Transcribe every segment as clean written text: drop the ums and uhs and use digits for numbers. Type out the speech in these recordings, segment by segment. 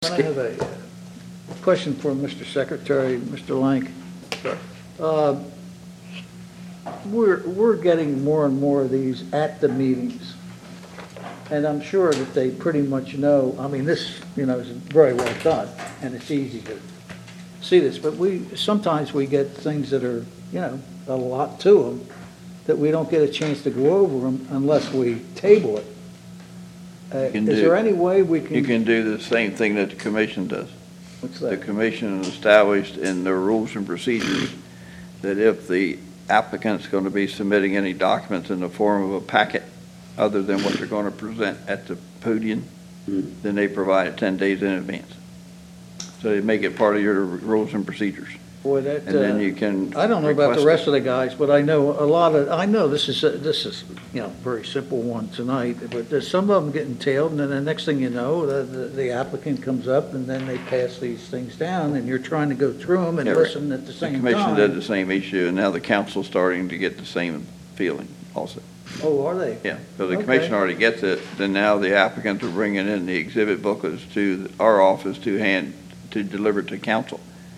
I have a question for Mr. Secretary, Mr. Lank. We're getting more and more of these at the meetings. And I'm sure that they pretty much know, I mean, this, is very well done, and it's easy to see this, but sometimes we get things that are, a lot to them, that we don't get a chance to go over them unless we table it. Is there any way we can? You can do the same thing that the commission does. What's The that? commission has established in their rules and procedures that if the applicant's going to be submitting any documents in the form of a packet other than what they're going to present at the podium, then they provide it 10 days in advance. So they make it part of your rules and procedures. Boy, that, And then you can. I don't know about the request rest of the guys, but I know I know this is, very simple one tonight, but there's some of them getting tailed, and then the next thing you know, the applicant comes up, and then they pass these things down, and you're trying to go through them and Yeah, right. listen at the The same commission time. did the same issue, and now the council's starting to get the same feeling also. Oh, are they? Yeah, so the Okay. commission already gets it, then now the applicants are bringing in the exhibit booklets to our office to deliver to council.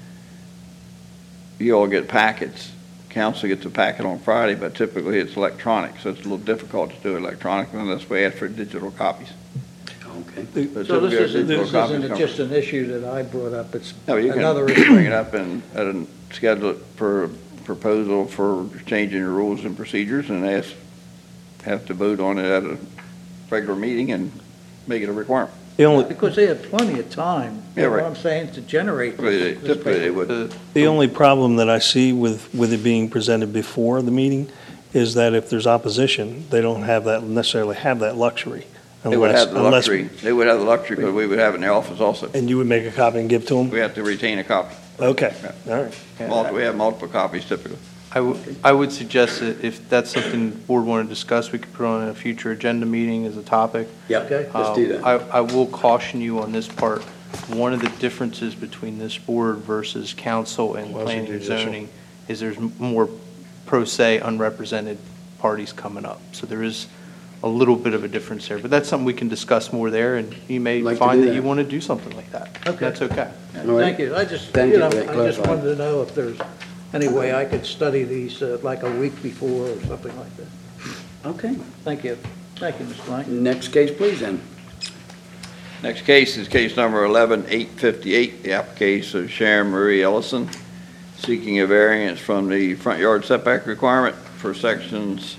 You all get packets, council gets a packet on Friday, but typically it's electronic, so it's a little difficult to do electronically unless we ask for digital copies. Okay. But So typically our this digital copies isn't come just first. an issue that I brought up, it's No, you another can issue. bring it up and schedule it for a proposal for changing the rules and procedures and have to vote on it at a regular meeting and make it a requirement. Because they have plenty of time, you Yeah, know what right. I'm saying, to generate this Typically, they paper. would. The only problem that I see with it being presented before the meeting is that if there's opposition, they don't necessarily have that luxury. They would have the luxury, because we would have it in the office also. And you would make a copy and give to them? We have to retain a copy. Okay, all right. We have multiple copies typically. I would suggest that if that's something the board want to discuss, we could put on a future agenda meeting as a topic. Yep, Okay. let's do that. I will caution you on this part. One of the differences between this board versus council and Well, planning and judicial. zoning is there's more pro se unrepresented parties coming up. So there is a little bit of a difference there, but that's something we can discuss more there, and you may Like to find do that that. you want to do something like that. Okay. That's okay. All right. Thank you, I just, Thank you for that I just clarifying. wanted to know if there's any way I could study these like a week before or something like that. Okay. Thank you, Mr. Blank. Next case, please, then. Next case is case number 11858, the application of Sharon Marie Ellison, seeking a variance from the front yard setback requirement for sections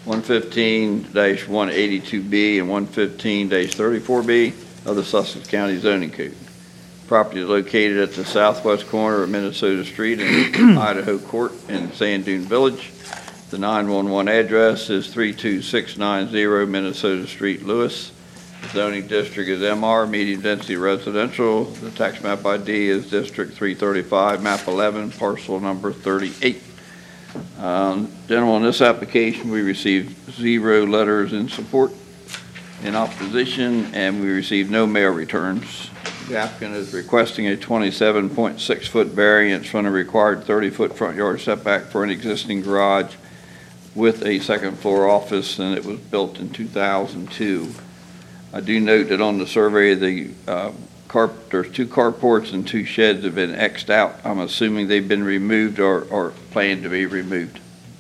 115-182B and 115-34B of the Sussex County zoning code. Property is located at the southwest corner of Minnesota Street and Idaho Court in Sand Dune Village. The 911 address is 32690 Minnesota Street, Lewis. The zoning district is MR, medium density residential. The tax map ID is District 335, map 11, parcel number 38. General, in this application, we received 0 letters in support, in opposition, and we received no mail returns. The applicant is requesting a 27.6-foot variance from the required 30-foot front yard setback for an existing garage with a second-floor office, and it was built in 2002. I do note that on the survey, there's 2 carports and 2 sheds have been X'd out. I'm assuming they've been removed or planned to be removed.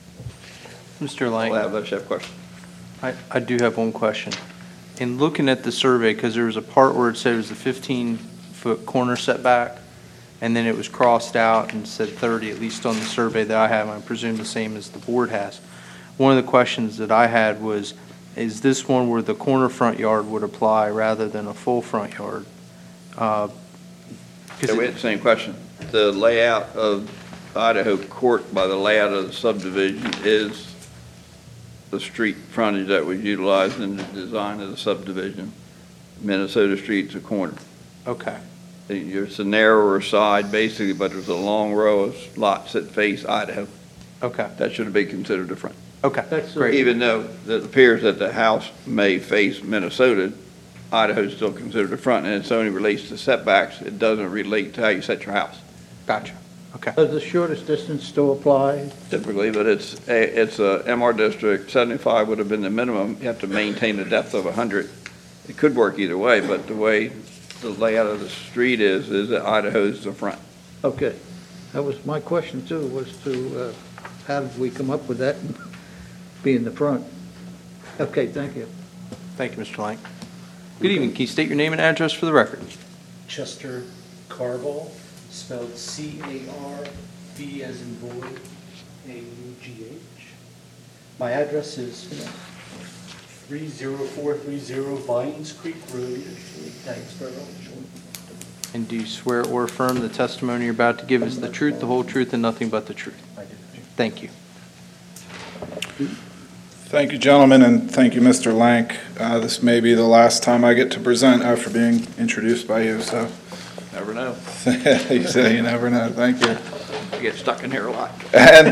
Mr. Lang. Let's have a question. I do have one question. In looking at the survey, because there was a part where it said it was a 15-foot corner setback, and then it was crossed out and said 30, at least on the survey that I have, and I presume the same as the board has. One of the questions that I had was, is this one where the corner front yard would apply rather than a full front yard? Yeah, we had the same question. The layout of Idaho Court by the layout of the subdivision is the street frontage that was utilized in the design of the subdivision. Minnesota Street's a corner. Okay. It's a narrower side basically, but there's a long row of lots that face Idaho. Okay. That should be considered the front. Okay. That's Great. Even though it appears that the house may face Minnesota, Idaho is still considered the front, and it only relates to setbacks. It doesn't relate to how you set your house Gotcha. Okay. Does the shortest distance still apply? typically, but it's a MR district. 75 would have been the minimum. You have to maintain a depth of 100. It could work either way, but the way the layout of the street is that Idaho's the front. Okay. That was my question too, was to, how did we come up with that being the front? Okay, thank you. Thank you, Mr. Lang. Good evening. Can you state your name and address for the record? Chester Carvall, spelled C-A-R-V as in boy, A-U-G-H. My address is 30430 Vines Creek Road, Dagsboro. And do you swear or affirm the testimony you're about to give is the truth, the whole truth, and nothing but the truth? I do. Thank you. Thank you, gentlemen, and thank you, Mr. Lank. This may be the last time I get to present after being introduced by you, so Never know. you say you never know. Thank you. You get stuck in here a lot. And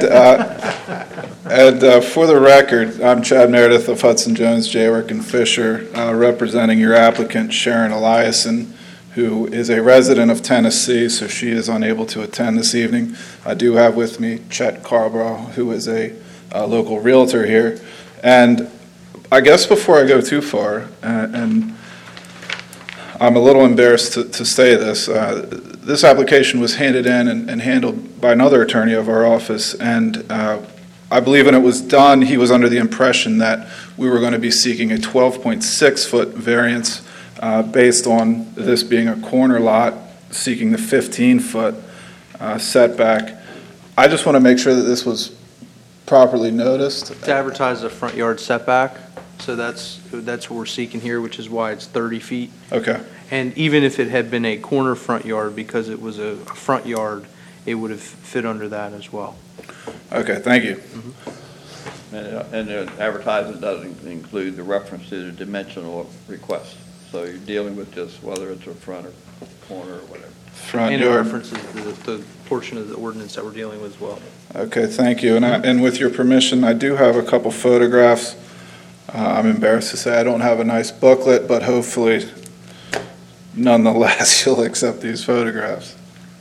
for the record, I'm Chad Meredith of Hudson Jones, Jayworth and Fisher, representing your applicant, Sharon Eliason, who is a resident of Tennessee, so she is unable to attend this evening. I do have with me Chet Carbrough, who is a local realtor here. And I guess before I go too far, and I'm a little embarrassed to say this, this application was handed in and handled by another attorney of our office, and I believe when it was done, he was under the impression that we were going to be seeking a 12.6-foot variance based on this being a corner lot, seeking the 15-foot setback. I just want to make sure that this was properly noticed. To advertise a front yard setback, so that's what we're seeking here, which is why it's 30 feet. Okay. And even if it had been a corner front yard, because it was a front yard, it would have fit under that as well. Okay, thank you. And the advertisement doesn't include the reference to the dimensional request. So you're dealing with just whether it's a front or corner or whatever. Front And it yard. references the portion of the ordinance that we're dealing with as well. Okay, thank you. And with your permission, I do have a couple photographs. I'm embarrassed to say I don't have a nice booklet, but hopefully, nonetheless, you'll accept these photographs.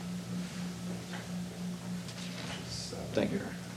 Thank you.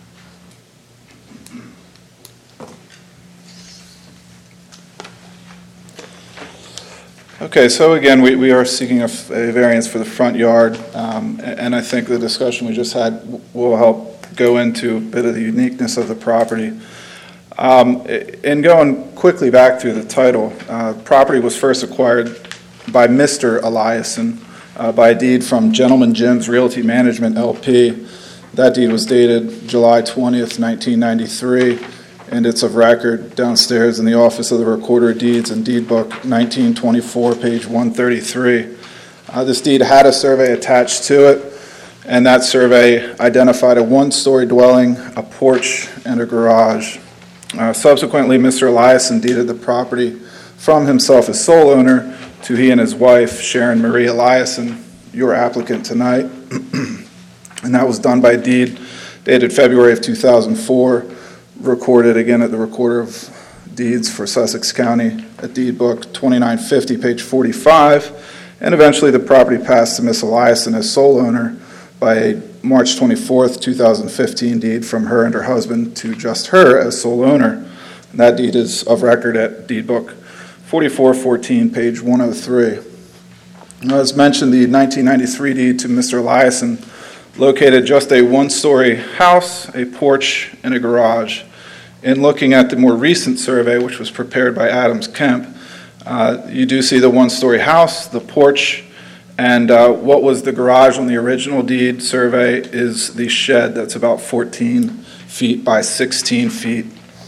Okay, so again, we are seeking a variance for the front yard, and I think the discussion we just had will help go into a bit of the uniqueness of the property. And going quickly back through the title, property was first acquired by Mr. Eliason by a deed from Gentleman Jim's Realty Management LP. That deed was dated July 20th, 1993, and it's of record downstairs in the office of the Recorder of Deeds and Deed Book 1924, page 133. This deed had a survey attached to it, and that survey identified a one-story dwelling, a porch, and a garage. Subsequently, Mr. Eliason deeded the property from himself as sole owner to he and his wife, Sharon Marie Eliason, your applicant tonight. And that was done by deed dated February of 2004, recorded again at the Recorder of Deeds for Sussex County at Deed Book 2950, page 45. And eventually the property passed to Miss Eliason as sole owner by a March 24th, 2015 deed from her and her husband to just her as sole owner. And that deed is of record at Deed Book 4414, page 103. Now, as mentioned, the 1993 deed to Mr. Eliason located just a one-story house, a porch, and a garage. In looking at the more recent survey, which was prepared by Adams Kemp, you do see the one-story house, the porch, and what was the garage on the original deed survey is the shed that's about 14 feet by 16 feet,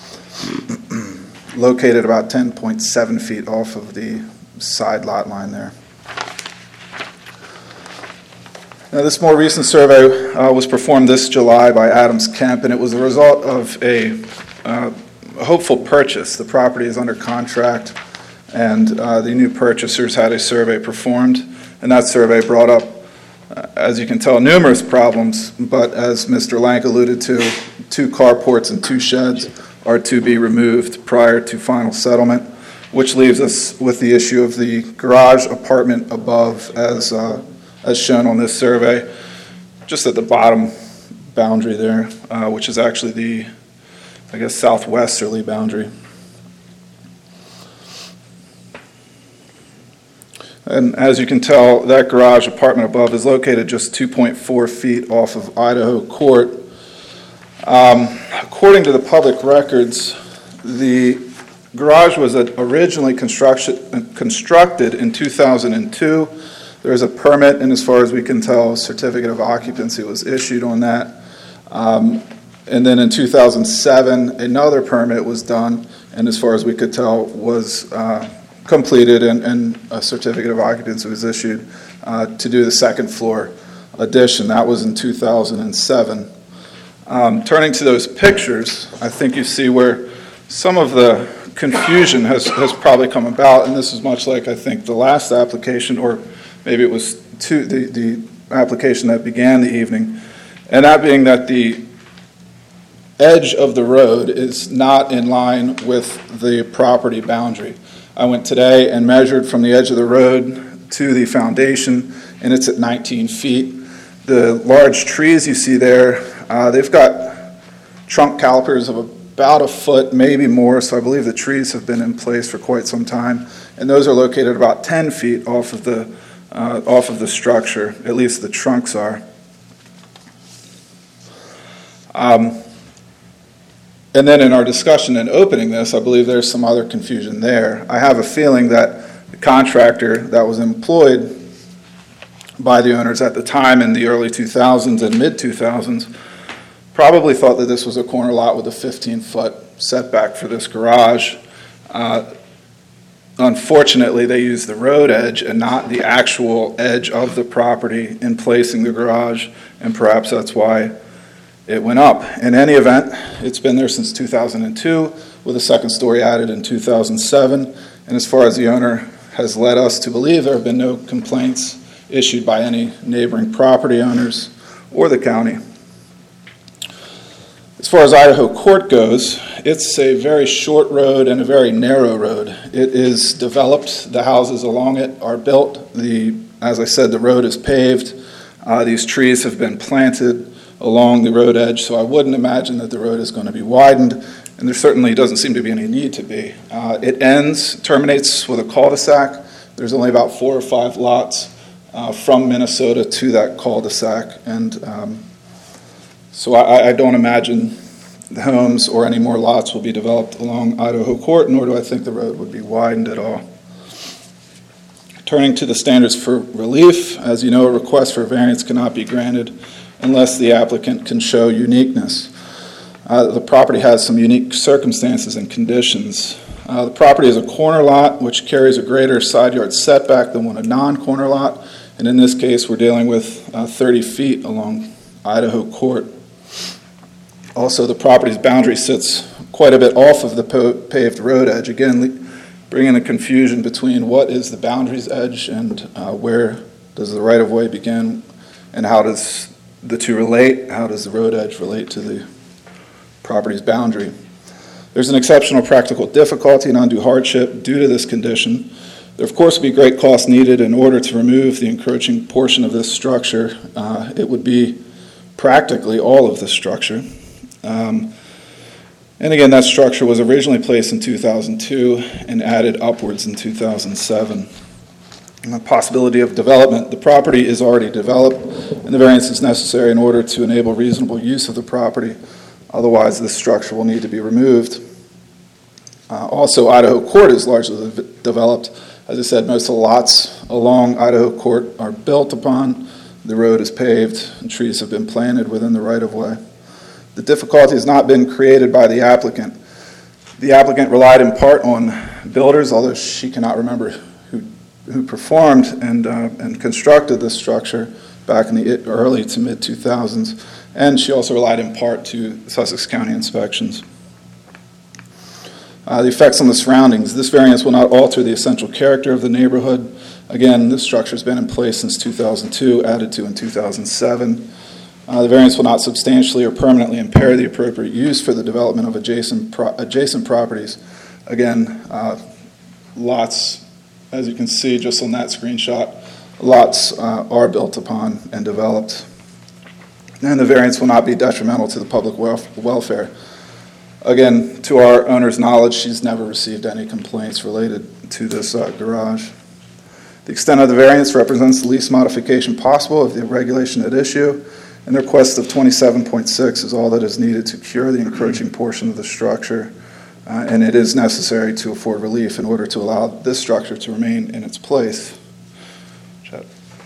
located about 10.7 feet off of the side lot line there. Now, this more recent survey was performed this July by Adams Kemp, and it was the result of a hopeful purchase. The property is under contract, and the new purchasers had a survey performed, and that survey brought up, as you can tell, numerous problems, but as Mr. Lank alluded to, 2 carports and 2 sheds are to be removed prior to final settlement, which leaves us with the issue of the garage apartment above as shown on this survey, just at the bottom boundary there, which is actually the, I guess, southwesterly boundary. And as you can tell, that garage apartment above is located just 2.4 feet off of Idaho Court. According to the public records, the garage was originally constructed in 2002. There is a permit, and as far as we can tell, a certificate of occupancy was issued on that. And then in 2007, another permit was done, and as far as we could tell, was completed, and a certificate of occupancy was issued to do the second floor addition. That was in 2007. Turning to those pictures, I think you see where some of the confusion has probably come about, and this is much like, I think, the last application, or maybe it was the application that began the evening, and that being that the edge of the road is not in line with the property boundary. I went today and measured from the edge of the road to the foundation, and it's at 19 feet. The large trees you see there, they've got trunk calipers of about a foot, maybe more, so I believe the trees have been in place for quite some time, and those are located about 10 feet off of the structure, at least the trunks are. And then in our discussion in opening this, I believe there's some other confusion there. I have a feeling that the contractor that was employed by the owners at the time in the early 2000s and mid-2000s probably thought that this was a corner lot with a 15-foot setback for this garage. Unfortunately, they used the road edge and not the actual edge of the property in placing the garage, and perhaps that's why it went up. In any event, it's been there since 2002, with a second story added in 2007, and as far as the owner has led us to believe, there have been no complaints issued by any neighboring property owners or the county. As far as Idaho Court goes, it's a very short road and a very narrow road. It is developed, the houses along it are built, as I said, the road is paved, these trees have been planted along the road edge, so I wouldn't imagine that the road is going to be widened, and there certainly doesn't seem to be any need to be. It terminates with a cul-de-sac. There's only about 4 or 5 lots from Minnesota to that cul-de-sac, and so I don't imagine the homes or any more lots will be developed along Idaho Court, nor do I think the road would be widened at all. Turning to the standards for relief, as you know, a request for a variance cannot be granted unless the applicant can show uniqueness. The property has some unique circumstances and conditions. The property is a corner lot, which carries a greater side yard setback than a non-corner lot, and in this case, we're dealing with 30 feet along Idaho Court. Also, the property's boundary sits quite a bit off of the paved road edge, again, bringing a confusion between what is the boundary's edge and where does the right-of-way begin, and how does the two relate, how does the road edge relate to the property's boundary. There's an exceptional practical difficulty and undue hardship due to this condition. There, of course, would be great cost needed in order to remove the encroaching portion of this structure. It would be practically all of the structure. And again, that structure was originally placed in 2002 and added upwards in 2007. And the possibility of development, the property is already developed, and the variance is necessary in order to enable reasonable use of the property. Otherwise, this structure will need to be removed. Also, Idaho Court is largely developed. As I said, most of the lots along Idaho Court are built upon. The road is paved, and trees have been planted within the right-of-way. The difficulty has not been created by the applicant. The applicant relied in part on builders, although she cannot remember who performed and constructed this structure back in the early to mid-2000s, and she also relied in part to Sussex County inspections. The effects on the surroundings. This variance will not alter the essential character of the neighborhood. Again, this structure has been in place since 2002, added to in 2007. The variance will not substantially or permanently impair the appropriate use for the development of adjacent properties. Again, lots, as you can see just on that screenshot, lots are built upon and developed. And the variance will not be detrimental to the public welfare. Again, to our owner's knowledge, she's never received any complaints related to this garage. The extent of the variance represents the least modification possible of the regulation at issue, and the request of 27.6 is all that is needed to cure the encroaching portion of the structure, and it is necessary to afford relief in order to allow this structure to remain in its place. Chet.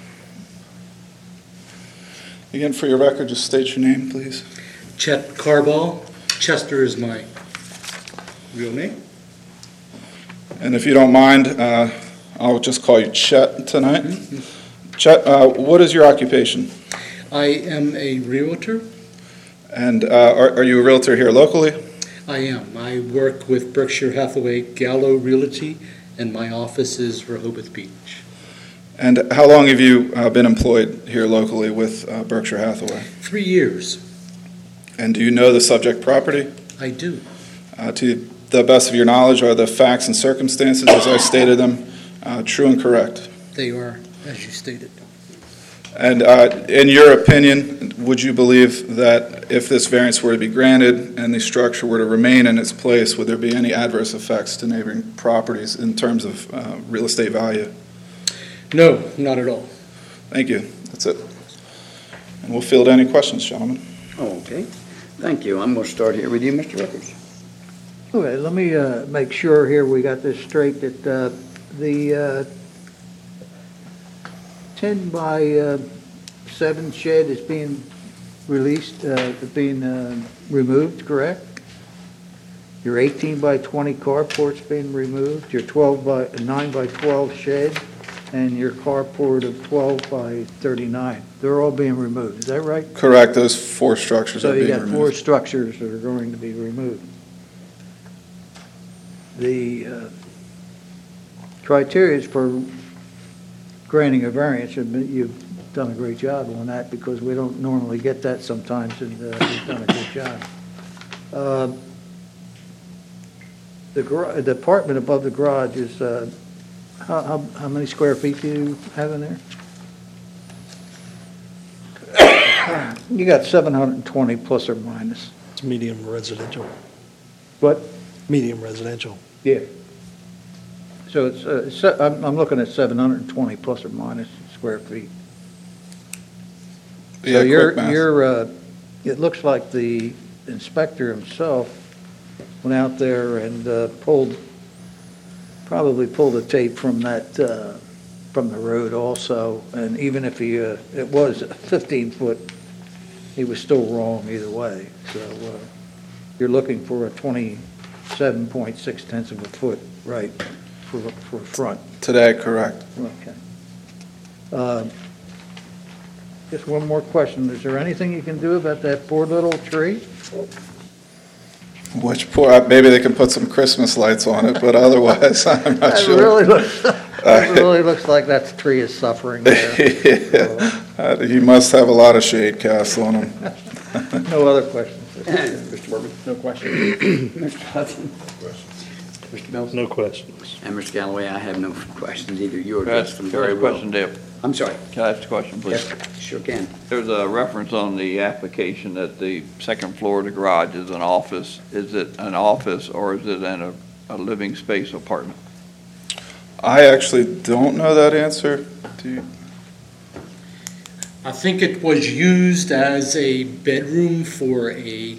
Again, for your record, just state your name, please. Chet Carball. Chester is my real name. And if you don't mind, I'll just call you Chet tonight. Chet, what is your occupation? I am a realtor. And are you a realtor here locally? I am. I work with Berkshire Hathaway Gallo Realty, and my office is Rehoboth Beach. And how long have you been employed here locally with Berkshire Hathaway? 3 years. And do you know the subject property? I do. To the best of your knowledge, are the facts and circumstances as I stated them true and correct? They are, as you stated. And in your opinion, would you believe that if this variance were to be granted and the structure were to remain in its place, would there be any adverse effects to neighboring properties in terms of real estate value? No, not at all. Thank you. That's it. And we'll field any questions, gentlemen. Okay, thank you. I'm going to start here with you, Mr. Rivers. Okay, let me make sure here we got this straight, that the 10 by 7 shed is being released, being removed, correct? Your 18 by 20 carport's being removed, your 9 by 12 shed, and your carport of 12 by 39. They're all being removed, is that right? Correct. Those 4 structures So are you being got 4 removed. structures that are going to be removed. The criteria for granting a variance, you've done a great job on that, because we don't normally get that sometimes, and you've done a good job. The apartment above the garage is, how many square feet do you have in there? You got 720 plus or minus. It's medium residential. What? Medium residential. Yeah. So I'm looking at 720 plus or minus square feet. Yeah, So quick math. it looks like the inspector himself went out there and probably pulled the tape from that, from the road also. And even if it was a 15-foot, he was still wrong either way. So you're looking for a 27.6 tenths of a foot, right, for front. Today, correct. Okay. Just one more question. Is there anything you can do about that poor little tree? Which maybe they can put some Christmas lights on it, but otherwise, I'm not It sure. really looks like that tree is suffering there. He must have a lot of shade cast on him. No other questions? Mr. Berman? No question. Mr. Hudson? Mr. Mills? No questions. And Mr. Galloway, I have no questions either. You Can I addressed ask them a very well. question, Dale? I'm sorry. Can I ask a question, please? Yes, sure can. There's a reference on the application that the second floor of the garage is an office. Is it an office or is it a living space apartment? I actually don't know that answer. Do you? I think it was used as a bedroom for a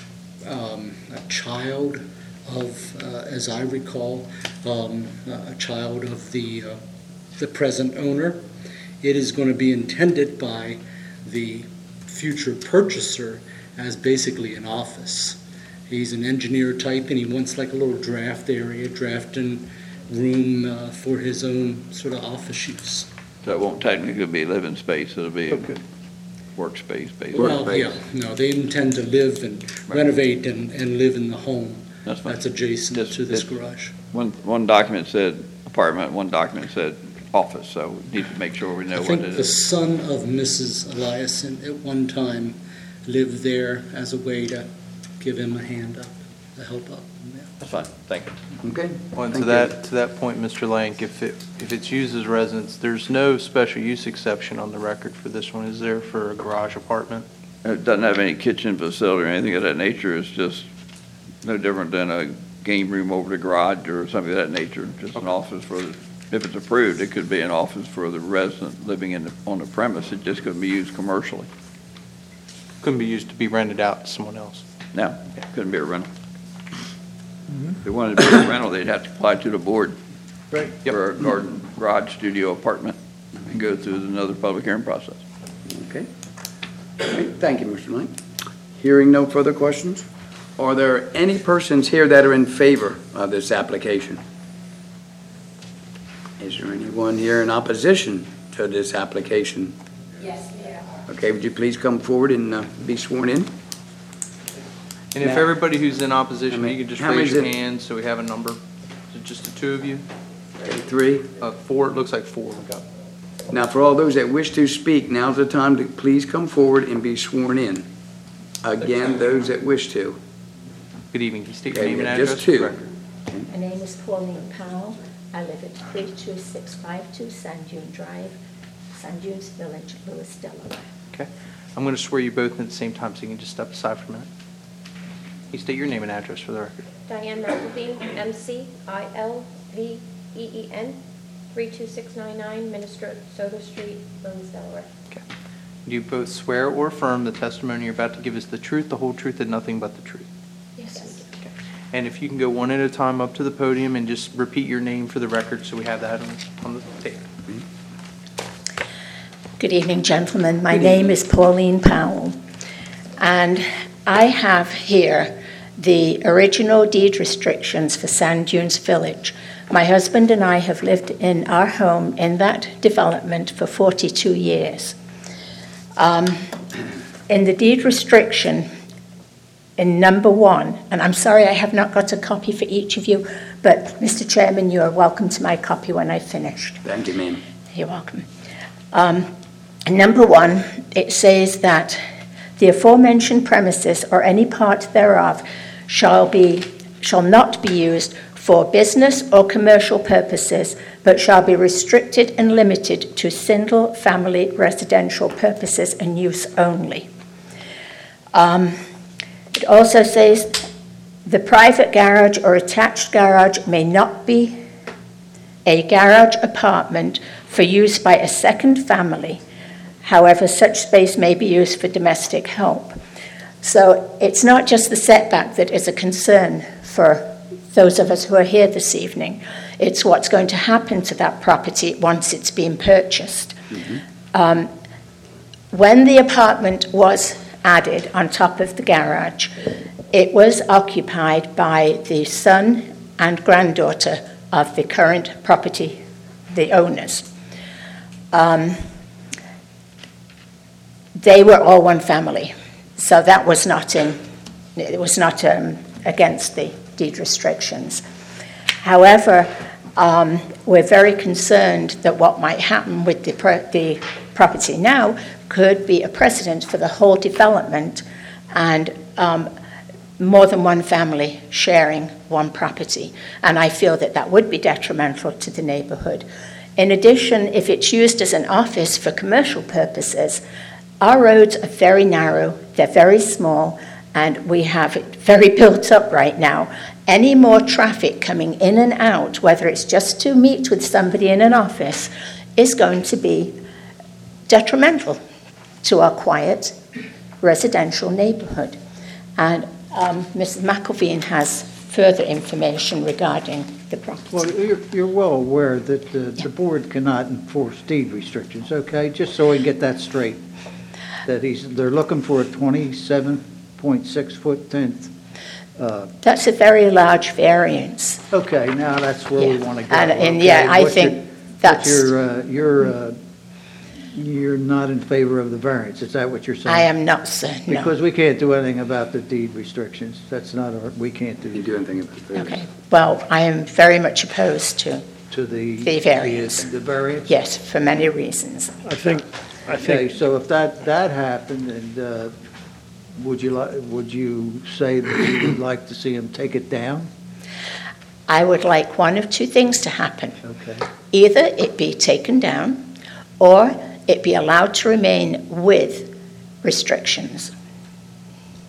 child of, as I recall, a child of the present owner. It is going to be intended by the future purchaser as basically an office. He's an engineer type, and he wants like a little draft area, drafting room for his own sort of office use. So it won't technically be living space, it'll be a Okay. workspace, basically. Well, yeah, no, they intend to live and renovate and live in the home That's fine. that's adjacent Just- to this it- garage. One document said apartment, one document said office, so we need to make sure we know I what think it the is. son of Mrs. Eliason at one time lived there as a way to give him a hand up, a help up. Yeah. That's fine, thank you. Okay. Well, and Thank to that point, Mr. Lank, if it's used as residence, there's no special use exception on the record for this one, is there, for a garage apartment? It doesn't have any kitchen facility or anything of that nature, it's just no different than a game room over the garage or something of that nature, just an office for the if it's approved, it could be an office for the resident living on the premise. It just couldn't be used commercially. Couldn't be used to be rented out to someone else. No, couldn't be a rental. If they wanted to be a rental, they'd have to apply to the board Right. for a garden, garage, studio, apartment, and go through another public hearing process. Okay. All right, thank you, Mr. Knight. Hearing no further questions, are there any persons here that are in favor of this application? Is there anyone here in opposition to this application? Yes, there are. Okay, would you please come forward and be sworn in? And if Now- everybody who's in opposition, How many- you could just how many raise your is it? hand so we have a number. Is it just the two of you? Okay, 3. Four, it looks like four we got. Now, for all those that wish to speak, now's the time to please come forward and be sworn in. Again, those that wish to. Good evening. Can you state your Okay, name and yeah, address? just for the two. record? My name is Pauline Powell. I live at 32652 Sand Dune Drive, Sand Dunes Village, Lewis, Delaware. Okay. I'm going to swear you both in at the same time, so you can just step aside for a minute. Can you state your name and address for the record? Diane McElveen, McIlveen, 32699 Minnesota Street, Lewis, Delaware. Okay. Do you both swear or affirm the testimony you're about to give is the truth, the whole truth, and nothing but the truth? Yes, we do. And if you can go one at a time up to the podium and just repeat your name for the record so we have that on the tape. Good evening, gentlemen. My name is Pauline Powell, and I have here the original deed restrictions for Sand Dunes Village. My husband and I have lived in our home in that development for 42 years. In the deed restriction, in number 1, and I'm sorry I have not got a copy for each of you, but Mr. Chairman, you are welcome to my copy when I've finished. Thank you, ma'am. You're welcome. Number 1, it says that the aforementioned premises or any part thereof shall not be used for business or commercial purposes, but shall be restricted and limited to single-family residential purposes and use only. It also says the private garage or attached garage may not be a garage apartment for use by a second family. However, such space may be used for domestic help. So it's not just the setback that is a concern for those of us who are here this evening. It's what's going to happen to that property once it's been purchased. When the apartment was added on top of the garage, it was occupied by the son and granddaughter of the current property, the owners. They were all one family, so that was not against the deed restrictions. However, we're very concerned that what might happen with the property now could be a precedent for the whole development and more than one family sharing one property. And I feel that that would be detrimental to the neighborhood. In addition, if it's used as an office for commercial purposes, our roads are very narrow, they're very small, and we have it very built up right now. Any more traffic coming in and out, whether it's just to meet with somebody in an office, is going to be detrimental to our quiet residential neighborhood. And Mrs. McElveen has further information regarding the property. Well, you're well aware that the board cannot enforce deed restrictions, okay? Just so we get that straight. That they're looking for a 27.6-foot 10th. That's a very large variance. Okay, now that's where we want to go. And yeah, okay? I think that's... You're not in favor of the variance, is that what you're saying? I am not, sir, no. Because we can't do anything about the deed restrictions. That's not we can't Can you do do anything about this? Okay, well, I am very much opposed to, the variance. The variance? yes, for many reasons. Okay, so if that happened, and would you say that you would like to see him take it down? I would like one of two things to happen. Okay. Either it be taken down, or it be allowed to remain with restrictions.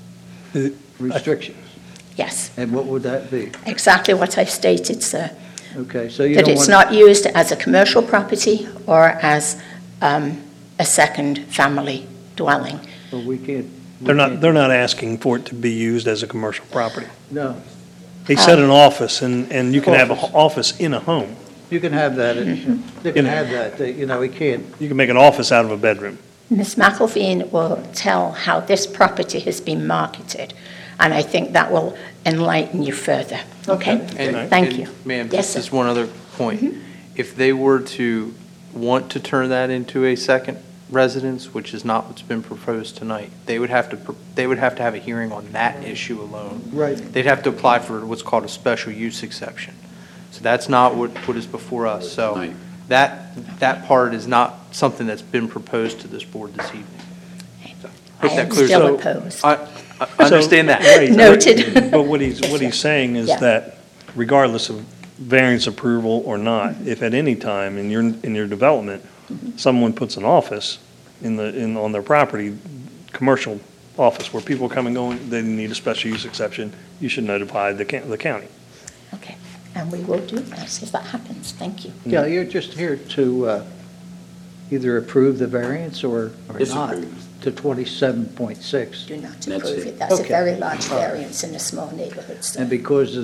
Restrictions? Yes, And what would that be? exactly what I've stated, sir. Okay, so you that don't it's want... not used as a commercial property or as a second family dwelling. Well, we can't... we They're can't- not asking for it to be used as a commercial property. No, He said an office, and you can have an Office. office in a home. you can have that, they can Yeah. have that, you know, we can't... You can make an office out of a bedroom. Ms. McElveen will tell how this property has been marketed, and I think that will enlighten you further. Okay? And- Thank and, you. Ma'am, Yes, just sir. one other point. If they were to want to turn that into a second residence, which is not what's been proposed tonight, they would have to have a hearing on that issue alone. Right. They'd have to apply for what's called a special use exception. So that's not what is before us. So Right. that part is not something that's been proposed to this board this evening. I Hope that am clears still up. opposed. I understand that. Right. Noted. But what he's saying is Yeah. that regardless of variance approval or not, if at any time in your development, someone puts an office on their property, commercial office, where people come and go, they need a special use exception, you should notify the county. Okay, and we will do that if that happens. Thank you. Yeah, you're just here to either approve the variance or not Disapprove. to 27.6. Do not That's approve it. it. That's a Okay. very large All right. variance in a small neighborhood, sir. And because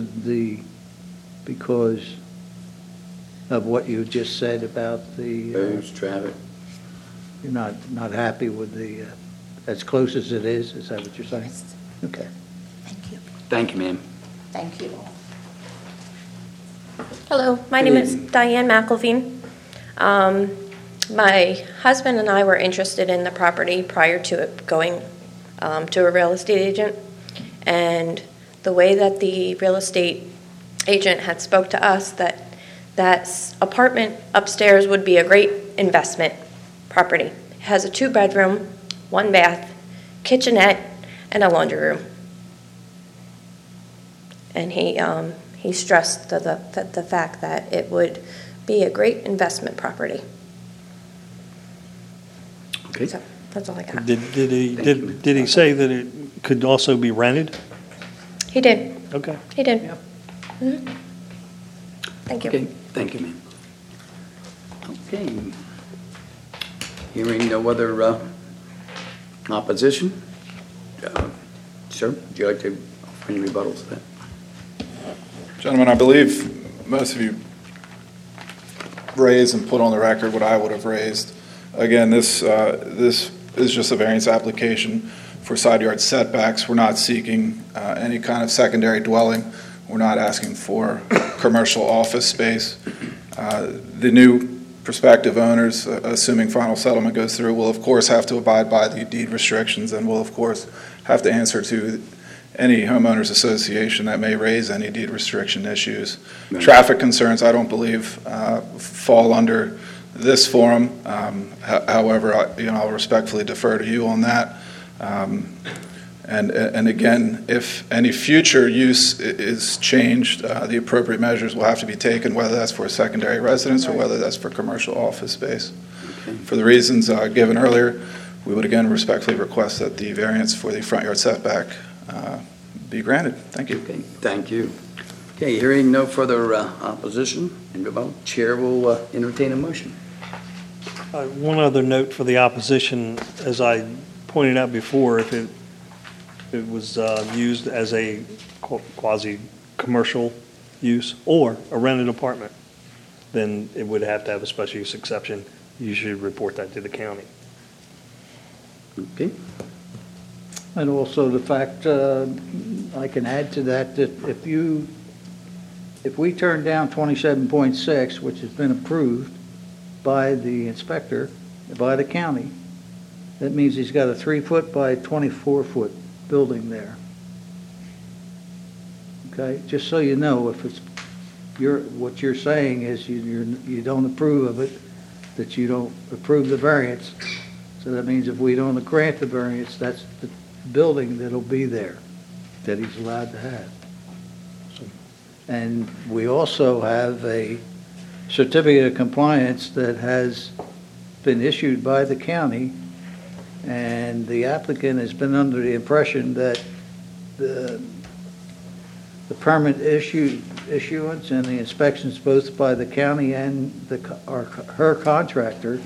of what you just said about the, Opposed, traffic. you're not happy with the, as close as it is that what you're saying? Yes. Okay. Thank you. Thank you, ma'am. Thank you all. Hello, my name is Diane McElveen. My husband and I were interested in the property prior to it going to a real estate agent. And the way that the real estate agent had spoke to us, that apartment upstairs would be a great investment property. It has a 2-bedroom, 1 bath, kitchenette, and a laundry room. And he stressed the fact that it would be a great investment property. Okay. So that's all I got. Did he say that it could also be rented? He did. Okay. He did. Yep. Mhm. Thank you. Okay, thank you, ma'am. Okay. Hearing no other opposition? Sir, would you like to offer any rebuttals to that? Gentlemen, I believe most of you raised and put on the record what I would have raised. Again, this is just a variance application for side yard setbacks. We're not seeking any kind of secondary dwelling. We're not asking for commercial office space. The new prospective owners, assuming final settlement goes through, will of course have to abide by the deed restrictions and will of course have to answer to any homeowners association that may raise any deed restriction issues. Right. Traffic concerns, I don't believe, fall under this forum. However, I'll respectfully defer to you on that. And again, if any future use is changed, the appropriate measures will have to be taken, whether that's for a secondary residence or whether that's for commercial office space. Okay. For the reasons given earlier, we would again respectfully request that the variance for the front yard setback be granted. Thank you. Okay, thank you. Okay, hearing no further opposition and rebuttal, Chair will entertain a motion. One other note for the opposition, as I pointed out before, if it was used as a quasi-commercial use or a rented apartment, then it would have to have a special use exception. You should report that to the county. Okay, And also the fact, I can add to that, that if we turn down 27.6, which has been approved by the inspector, by the county, that means he's got a 3-foot by 24-foot building there. Okay, just so you know, if it's, what you're saying is you don't approve of it, that you don't approve the variance. So that means if we don't grant the variance, that's the building that'll be there, that he's allowed to have. And we also have a certificate of compliance that has been issued by the county, and the applicant has been under the impression that the permit issuance and the inspections both by the county and her contractor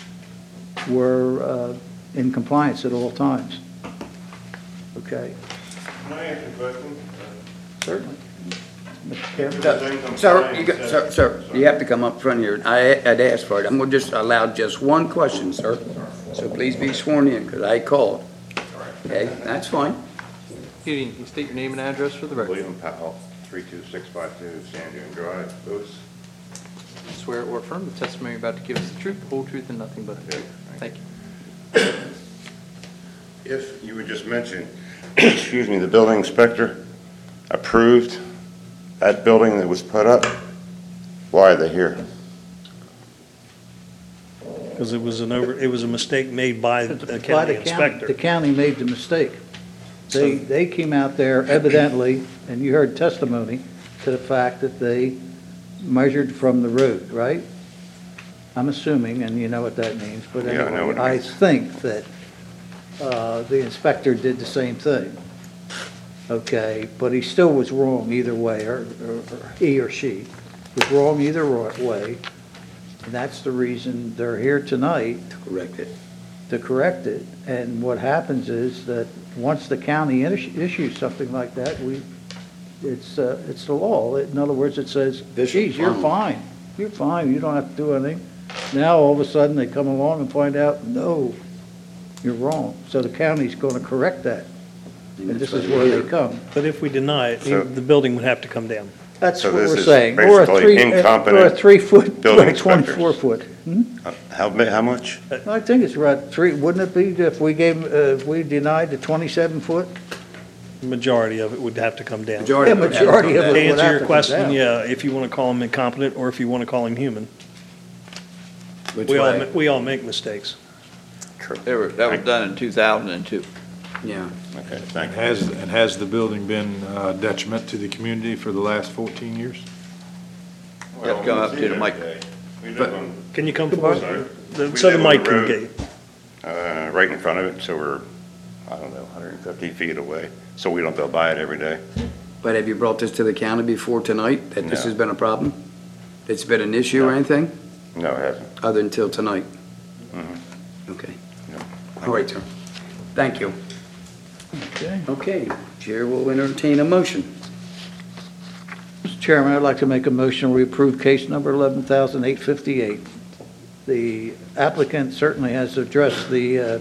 were in compliance at all times. Okay, Can I ask a question? certainly. Mr. Chairman? Sir, you have to come up front here. I'd asked for it. I'm going to just allow just one question, sir. So please be sworn in, because I called. Okay, that's fine. Good evening. Can you state your name and address for the record? William Powell, 32652 Sand Dune Drive, Lewis. Swear or affirm the testimony you're about to give us the truth, the whole truth, and nothing but the truth. Thank you. If you would just mention, excuse me, the building inspector approved that building that was put up, why are they here? Because it was a mistake made by the By county the inspector. The county made the mistake. They came out there evidently, and you heard testimony to the fact that they measured from the road, right? I'm assuming, and you know what that means, but Yeah, I know what anyway, it I means. think that the inspector did the same thing. Okay, but he still was wrong either way, or he or she was wrong either way. And that's the reason they're here tonight Correct it. to correct it. And what happens is that once the county issues something like that, it's the law. In other words, it says, geez, you're fine. You're fine. You don't have to do anything. Now, all of a sudden, they come along and find out, no, you're wrong. So the county's going to correct that. And this is where they come. But if we deny it, So- the building would have to come down. That's So what this we're is saying. basically incompetent Or a 3-foot, building or a inspectors. 24-foot. How much? I think it's about 3, wouldn't it be if we denied the 27-foot? The majority of it would have to come down. Majority Yeah, would have to majority come of back. it. To would answer have your to come question, down. yeah, if you want to call him incompetent or if you want to call him human. Which We way? all make mistakes. True. That was done in 2002. Yeah. Okay, thank you. Has the building been detriment to the community for the last 14 years? You have to come up to the mic. We live on, Can you come Sorry. forward? We So the live on mic can road, get you. right in front of it, so we're, I don't know, 150 feet away, so we don't go by it every day. But have you brought this to the county before tonight, that this No. has been a problem? It's been an issue or No. anything, No, it hasn't. other until tonight? Mhm. Okay. No. All right, sir. Thank you. Okay. Okay, Chair will entertain a motion. Mr. Chairman, I'd like to make a motion, we approve case number 11,858. The applicant certainly has addressed the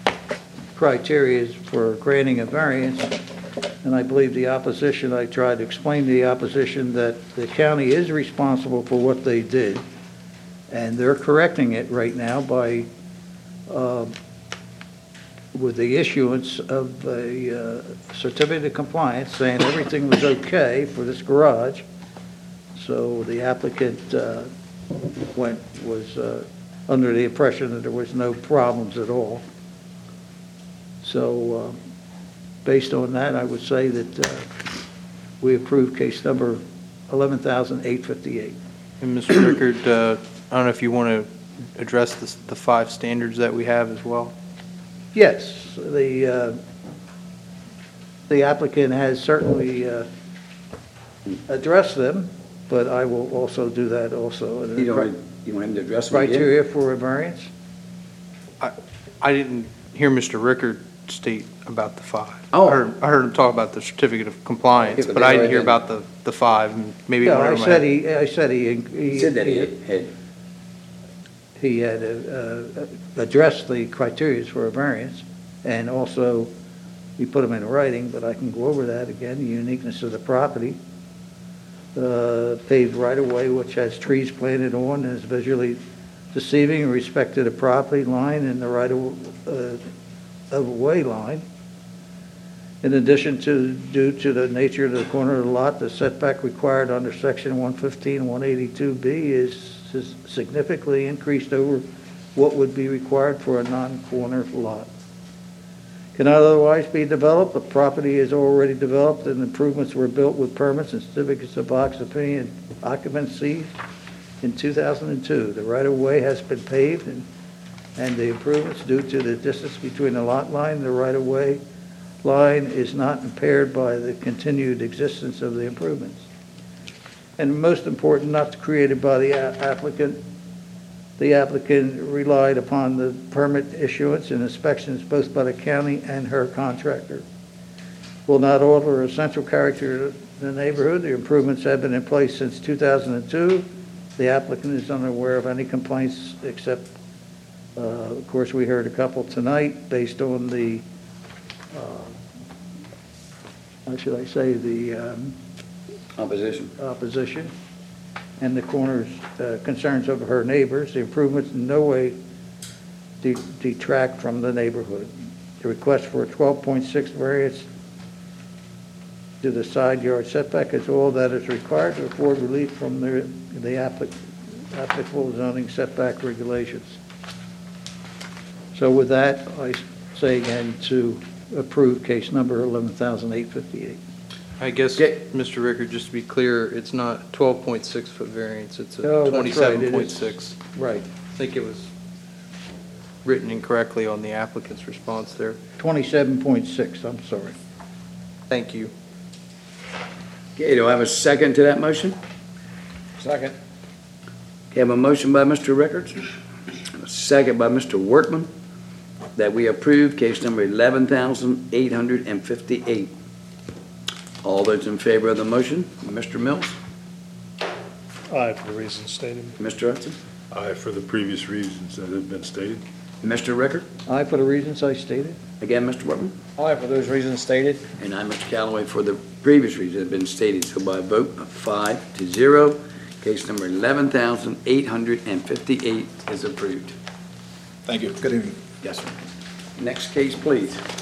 criteria for granting a variance, and I believe the opposition, I tried to explain to the opposition that the county is responsible for what they did, and they're correcting it right now by, with the issuance of a certificate of compliance saying everything was okay for this garage. So the applicant was under the impression that there was no problems at all. So based on that, I would say that we approve case number 11,858. And Mr. Rickard, I don't know if you want to address the 5 standards that we have as well? Yes, the applicant has certainly addressed them, but I will also do that also. You want him to address them again? Criteria for a variance? I didn't hear Mr. Rickard state about the 5. Oh. I heard him talk about the certificate of compliance, Yeah, but but I they didn't hear already- about the 5, and maybe Yeah, whatever. I said he He said that he had addressed the criteria for a variance, and also, we put them in writing, but I can go over that again, the uniqueness of the property. Paved right-of-way which has trees planted on and is visually deceiving in respect to the property line and the right-of-way line. In addition to, due to the nature of the corner of the lot, the setback required under section 115 and 182B is significantly increased over what would be required for a non-corner lot. Cannot otherwise be developed. The property is already developed and improvements were built with permits and certificates of occupancy in 2002. The right-of-way has been paved and the improvements due to the distance between the lot line and the right-of-way line is not impaired by the continued existence of the improvements. And most important, not created by the applicant. The applicant relied upon the permit issuance and inspections both by the county and her contractor. Will not alter essential character of the neighborhood. The improvements have been in place since 2002. The applicant is unaware of any complaints except, of course, we heard a couple tonight based on the, how should I say, the opposition and the coroner's concerns of her neighbors. The improvements in no way detract from the neighborhood. The request for a 12.6 variance to the side yard setback is all that is required to afford relief from the applicable zoning setback regulations. So with that, I say again to approve case number 11,858. I guess, Okay. Mr. Rickard, just to be clear, it's not 12.6-foot variance, it's a Oh, that's right, it is. 27.6. Right, I think it was written incorrectly on the applicant's response there. 27.6, I'm sorry. Thank you. Okay, do I have a second to that motion? Second. Okay, I have a motion by Mr. Rickards, and a second by Mr. Workman, that we approve case number 11,858. All those in favor of the motion, Mr. Mills, Aye, for the reasons stated. Mr. Hudson, Aye, for the previous reasons that have been stated. Mr. Rickard, Aye, for the reasons I stated. again, Mr. Workman, Aye, for those reasons stated. and I'm Mr. Callaway for the previous reasons that have been stated. So by a vote of 5-0, case number 11,858 is approved. Thank you. Good evening. Yes, sir. Next case, please.